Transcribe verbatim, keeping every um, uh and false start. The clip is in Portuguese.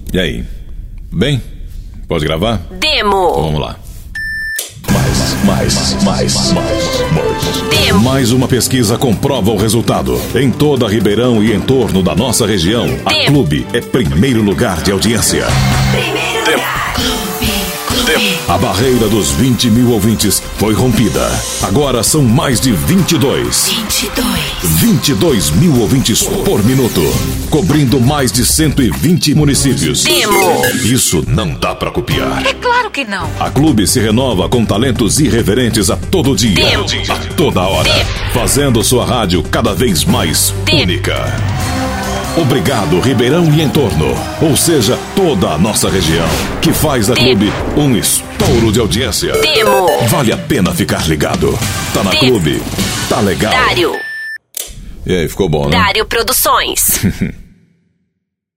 E aí? Bem? Pode gravar? Demo. Então vamos lá. Mais, mais, mais, mais, mais. Demo. Mais uma pesquisa comprova o resultado. Em toda Ribeirão e em torno da nossa região, a Demo. Clube é primeiro lugar de audiência. Primeiro Demo. lugar. Clube, Clube. A barreira dos vinte mil ouvintes foi rompida. Agora são mais de vinte e dois. vinte e dois. vinte e dois mil ouvintes por minuto, cobrindo mais de cento e vinte municípios. Demo. Isso não dá pra copiar. É claro que não. A Clube se renova com talentos irreverentes a todo dia, Demo. a toda hora, Demo. fazendo sua rádio cada vez mais Demo. única. Obrigado, Ribeirão e entorno, ou seja, toda a nossa região, que faz da Demo. Clube um estouro de audiência. Demo. Vale a pena ficar ligado. Tá na Demo. Clube, tá legal. Dário. E aí, ficou bom, né? Dário Produções.